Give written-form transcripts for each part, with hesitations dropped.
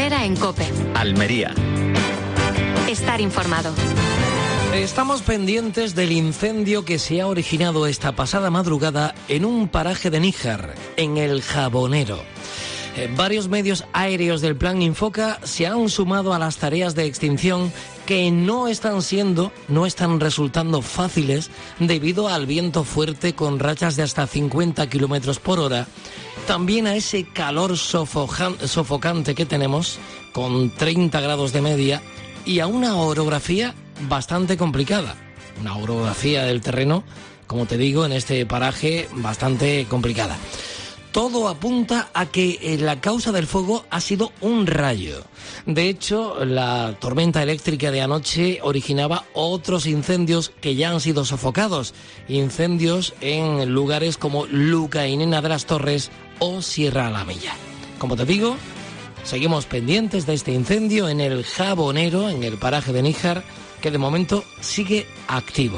Herrera en COPE. Almería. Estar informado. Estamos pendientes del incendio que se ha originado esta pasada madrugada en un paraje de Níjar, en El Jabonero. Varios medios aéreos del Plan Infoca se han sumado a las tareas de extinción que no están resultando fáciles debido al viento fuerte con rachas de hasta 50 kilómetros por hora. También a ese calor sofocante que tenemos, con 30 grados de media, y a una orografía bastante complicada. Una orografía del terreno, como te digo, en este paraje bastante complicada. Todo apunta a que la causa del fuego ha sido un rayo. De hecho, la tormenta eléctrica de anoche originaba otros incendios que ya han sido sofocados. Incendios en lugares como Lucainena de las Torres o Sierra Alamilla. Como te digo, seguimos pendientes de este incendio en El Jabonero, en el paraje de Níjar, que de momento sigue activo.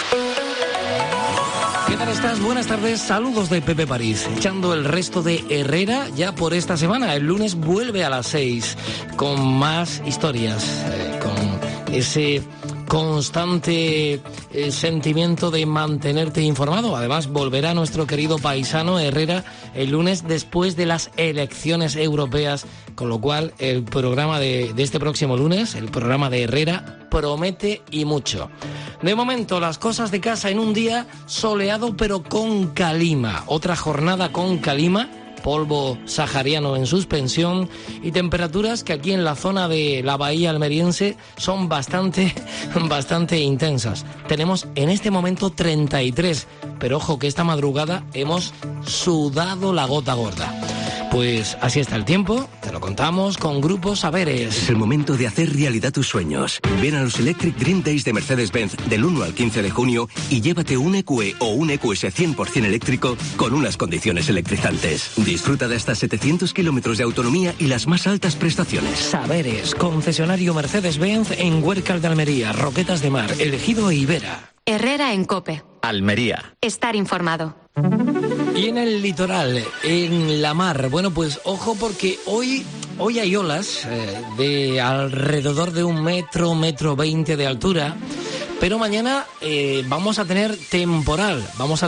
¿Qué tal estás? Buenas tardes, saludos de Pepe París, echando el resto de Herrera ya por esta semana. El lunes vuelve a las 6 con más historias, con ese constante sentimiento de mantenerte informado. Además, volverá nuestro querido paisano Herrera el lunes después de las elecciones europeas, con lo cual el programa de este próximo lunes, el programa de Herrera, promete y mucho. De momento, las cosas de casa en un día soleado pero con calima. Otra jornada con calima, polvo sahariano en suspensión y temperaturas que aquí en la zona de la bahía almeriense son bastante intensas. Tenemos en este momento 33, pero ojo que esta madrugada hemos sudado la gota gorda. Pues así está el tiempo, te lo contamos con Grupo Saberes. Es el momento de hacer realidad tus sueños. Ven a los Electric Dream Days de Mercedes-Benz del 1 al 15 de junio y llévate un EQE o un EQS 100% eléctrico con unas condiciones electrizantes. Disfruta de hasta 700 kilómetros de autonomía y las más altas prestaciones. Saberes, concesionario Mercedes-Benz en Huércal de Almería, Roquetas de Mar, El Ejido e Ibera. Herrera en COPE. Almería. Estar informado. Y en el litoral, en la mar, bueno, pues ojo porque hoy hay olas de alrededor de 1 metro 20 de altura, pero mañana vamos a tener temporal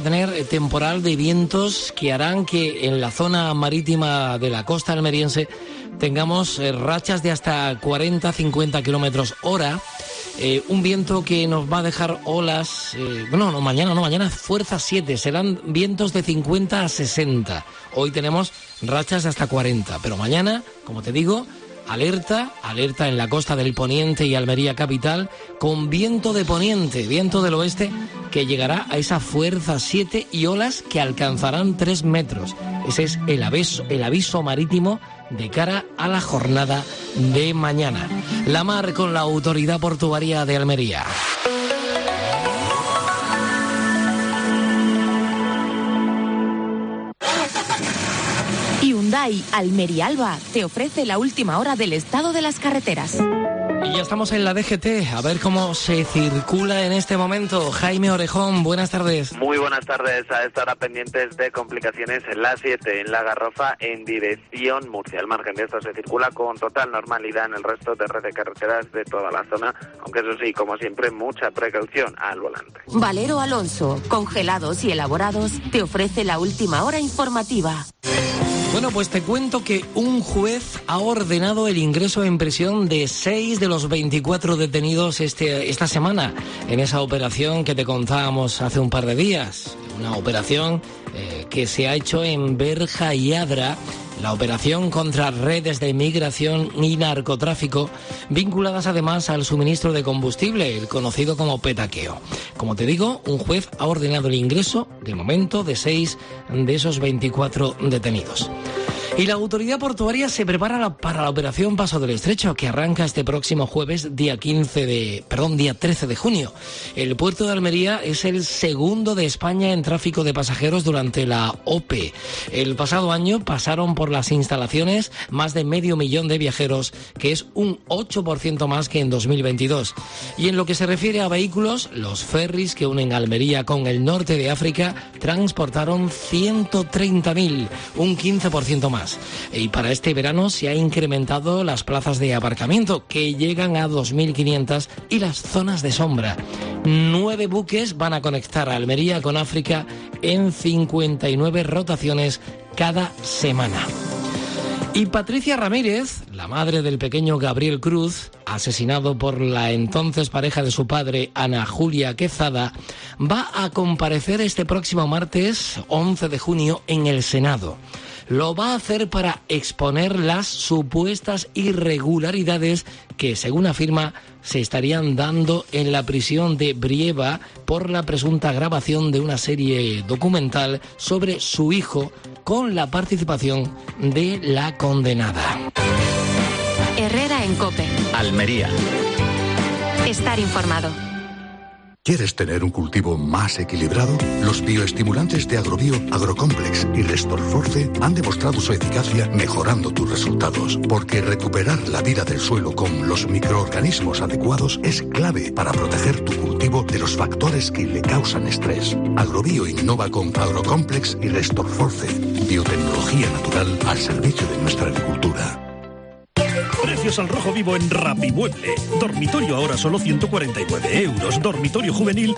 de vientos que harán que en la zona marítima de la costa almeriense tengamos rachas de hasta 40-50 kilómetros hora. Un viento que nos va a dejar olas, mañana fuerza 7, serán vientos de 50 a 60. Hoy tenemos rachas de hasta 40, pero mañana, como te digo, alerta en la costa del Poniente y Almería capital, con viento de poniente, viento del oeste, que llegará a esa fuerza 7 y olas que alcanzarán 3 metros. Ese es el aviso marítimo de cara a la jornada de mañana. La mar con la Autoridad Portuaria de Almería. Hyundai Almería Alba te ofrece la última hora del estado de las carreteras. Y ya estamos en la DGT, a ver cómo se circula en este momento. Jaime Orejón, buenas tardes. Muy buenas tardes. A esta hora pendientes de complicaciones en la 7, en la Garrofa, en dirección Murcia. Al margen de esto se circula con total normalidad en el resto de red de carreteras de toda la zona, aunque eso sí, como siempre, mucha precaución al volante. Valero Alonso, congelados y elaborados, te ofrece la última hora informativa. Bueno, pues te cuento que un juez ha ordenado el ingreso en prisión de 6 de los 24 detenidos esta semana en esa operación que te contábamos hace un par de días. Una operación que se ha hecho en Berja y Adra, la operación contra redes de migración y narcotráfico, vinculadas además al suministro de combustible, el conocido como petaqueo. Como te digo, un juez ha ordenado el ingreso, de momento, de 6 de esos 24 detenidos. Y la autoridad portuaria se prepara para la operación Paso del Estrecho, que arranca este próximo jueves, día 13 de junio. El puerto de Almería es el segundo de España en tráfico de pasajeros durante la OPE. El pasado año pasaron por las instalaciones más de 500.000 de viajeros, que es un 8% más que en 2022. Y en lo que se refiere a vehículos, los ferries que unen Almería con el norte de África transportaron 130.000, un 15% más. más. Y para este verano se ha incrementado las plazas de aparcamiento, que llegan a 2.500, y las zonas de sombra. 9 buques van a conectar a Almería con África en 59 rotaciones cada semana. Y Patricia Ramírez, la madre del pequeño Gabriel Cruz, asesinado por la entonces pareja de su padre, Ana Julia Quezada, va a comparecer este próximo martes 11 de junio en el Senado. Lo va a hacer para exponer las supuestas irregularidades que, según afirma, se estarían dando en la prisión de Brieva por la presunta grabación de una serie documental sobre su hijo con la participación de la condenada. Herrera en COPE. Almería. Estar informado. ¿Quieres tener un cultivo más equilibrado? Los bioestimulantes de Agrobio, Agrocomplex y Restorforce han demostrado su eficacia mejorando tus resultados, porque recuperar la vida del suelo con los microorganismos adecuados es clave para proteger tu cultivo de los factores que le causan estrés. Agrobio innova con Agrocomplex y Restorforce, biotecnología natural al servicio de nuestra agricultura. Precios al rojo vivo en Rapimueble. Dormitorio ahora solo 149 euros. Dormitorio juvenil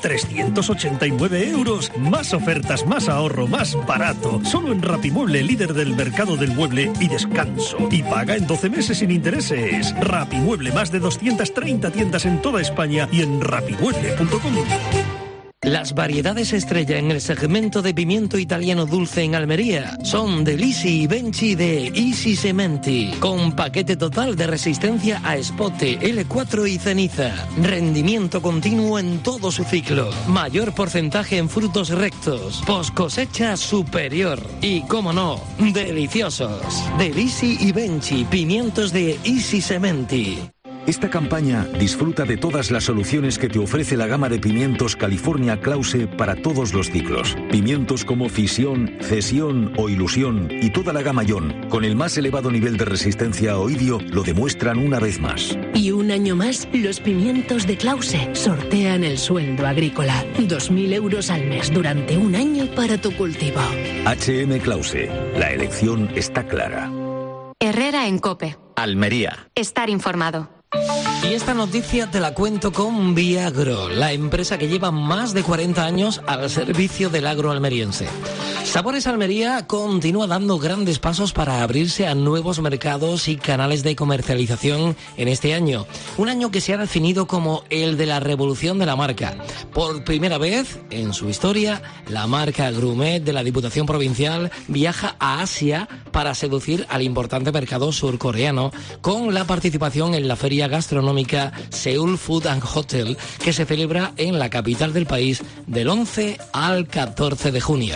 389 euros. Más ofertas, más ahorro, más barato. Solo en Rapimueble, líder del mercado del mueble y descanso. Y paga en 12 meses sin intereses. Rapimueble, más de 230 tiendas en toda España y en rapimueble.com. Las variedades estrella en el segmento de pimiento italiano dulce en Almería son de Lisi y Benchi de Easy Cementi, con paquete total de resistencia a espote, L4 y ceniza. Rendimiento continuo en todo su ciclo. Mayor porcentaje en frutos rectos. Post cosecha superior. Y, cómo no, deliciosos. De Lisi y Benchi, pimientos de Easy Cementi. Esta campaña disfruta de todas las soluciones que te ofrece la gama de pimientos California Klause para todos los ciclos. Pimientos como Fisión, Cesión o Ilusión y toda la gama Ion, con el más elevado nivel de resistencia a oidio, lo demuestran una vez más. Y un año más, los pimientos de Klause sortean el sueldo agrícola. 2.000 euros al mes durante un año para tu cultivo. HM Klause. La elección está clara. Herrera en COPE. Almería. Estar informado. Y esta noticia te la cuento con Viagro, la empresa que lleva más de 40 años al servicio del agro almeriense. Sabores Almería continúa dando grandes pasos para abrirse a nuevos mercados y canales de comercialización en este año. Un año que se ha definido como el de la revolución de la marca. Por primera vez en su historia, la marca Grumet de la Diputación Provincial viaja a Asia para seducir al importante mercado surcoreano con la participación en la feria gastronómica Seoul Food and Hotel, que se celebra en la capital del país del 11 al 14 de junio.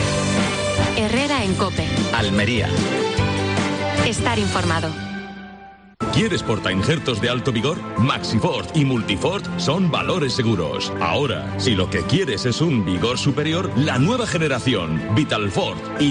Herrera en COPE. Almería. Estar informado. ¿Quieres portainjertos de alto vigor? MaxiFord y Multiford son valores seguros. Ahora, si lo que quieres es un vigor superior, la nueva generación Vitalford y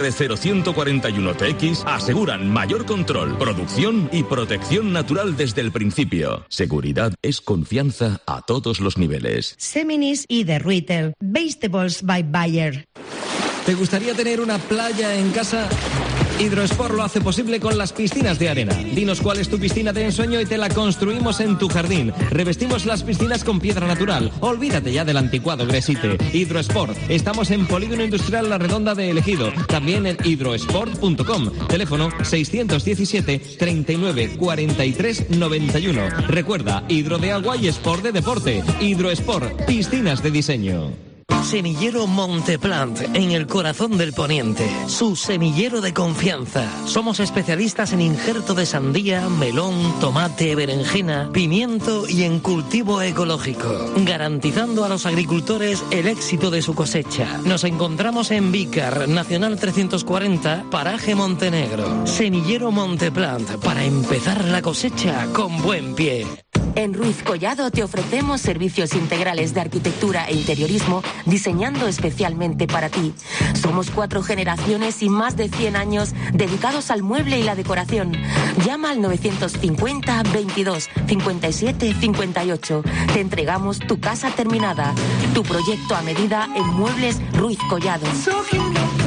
DR0141TX aseguran mayor control, producción y protección natural desde el principio. Seguridad es confianza a todos los niveles. Seminis y The Retail. Vegetables by Bayer. ¿Te gustaría tener una playa en casa? Hidrosport lo hace posible con las piscinas de arena. Dinos cuál es tu piscina de ensueño y te la construimos en tu jardín. Revestimos las piscinas con piedra natural. Olvídate ya del anticuado Gresite. Hidrosport. Estamos en Polígono Industrial La Redonda de Ejido. También en hidrosport.com. Teléfono 617 39 43 91. Recuerda, hidro de agua y sport de deporte. Hidrosport. Piscinas de diseño. Semillero Monteplant, en el corazón del poniente. Su semillero de confianza. Somos especialistas en injerto de sandía, melón, tomate, berenjena, pimiento y en cultivo ecológico, garantizando a los agricultores el éxito de su cosecha. Nos encontramos en Vícar, Nacional 340, Paraje Montenegro. Semillero Monteplant, para empezar la cosecha con buen pie. En Ruiz Collado te ofrecemos servicios integrales de arquitectura e interiorismo diseñando especialmente para ti. Somos 4 generaciones y más de 100 años dedicados al mueble y la decoración. Llama al 950 22 57 58. Te entregamos tu casa terminada. Tu proyecto a medida en Muebles Ruiz Collado.